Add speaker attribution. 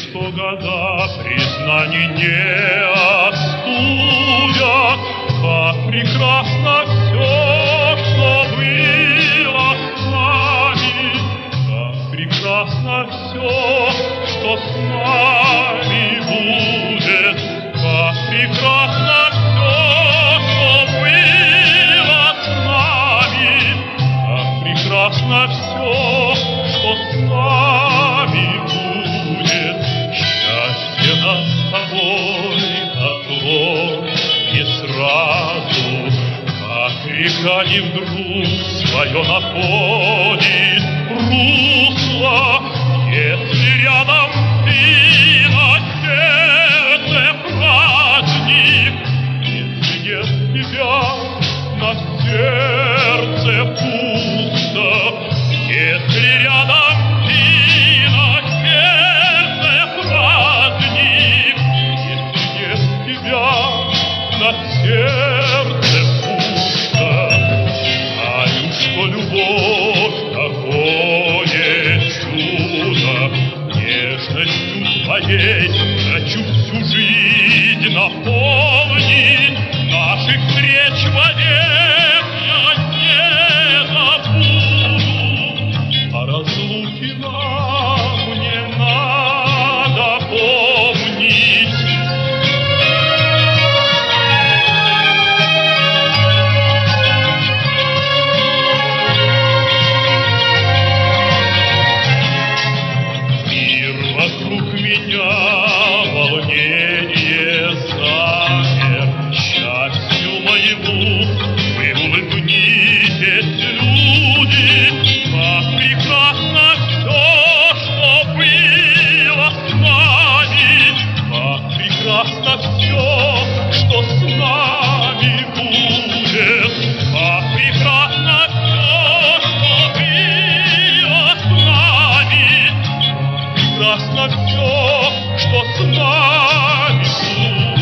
Speaker 1: что года признаний не остудят, как прекрасно все, что было с нами, как прекрасно все, что с нами будет, как прекрасно все, что было с нами, как прекрасно все, что с нами будет. Счастье над тобой такло не сразу, как река не вдруг свое находит русло. Если рядом ты, на сердце праздник, если нет тебя, на сердце пусто. Если рядом ты, на сердце праздник, если нет тебя, на сердце пусто. Знаю, что любовь такое чудо, нежностью твоей хочу всю жизнь наполнить. Наших встреч вовек я не забуду, о разлуке нам не надо помнить. Мир вокруг меня волнение замер, счастью моему вы улыбнитесь, люди, как прекрасно все, что было с нами, как прекрасно все, что с нами будет, как прекрасно все, что было с нами, как прекрасно все, что с нами будет.